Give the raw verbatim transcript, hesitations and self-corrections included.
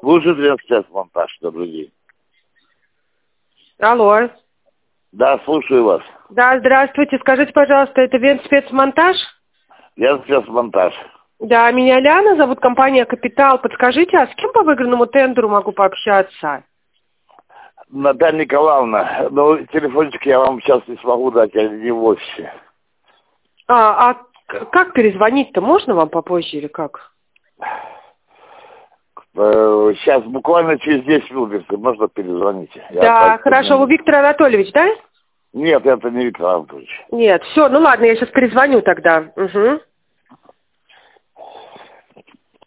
Слушаю Венспецмонтаж, добрый день. Алло. Да, слушаю вас. Да, здравствуйте. Скажите, пожалуйста, это Венспецмонтаж? Венспецмонтаж. Да, меня Ляна, зовут компания «Капитал». Подскажите, а с кем по выигранному тендеру могу пообщаться? Наталья Николаевна, ну, телефончик я вам сейчас не смогу дать, я не в офисе. А, а к- как перезвонить-то? Можно вам попозже или как? Э, Сейчас, буквально через десять минут, если можно, перезвоните. Я Да, так хорошо. подниму. Вы Виктор Анатольевич, да? Нет, это не Виктор Анатольевич. Нет, все, ну ладно, я сейчас перезвоню тогда. Угу.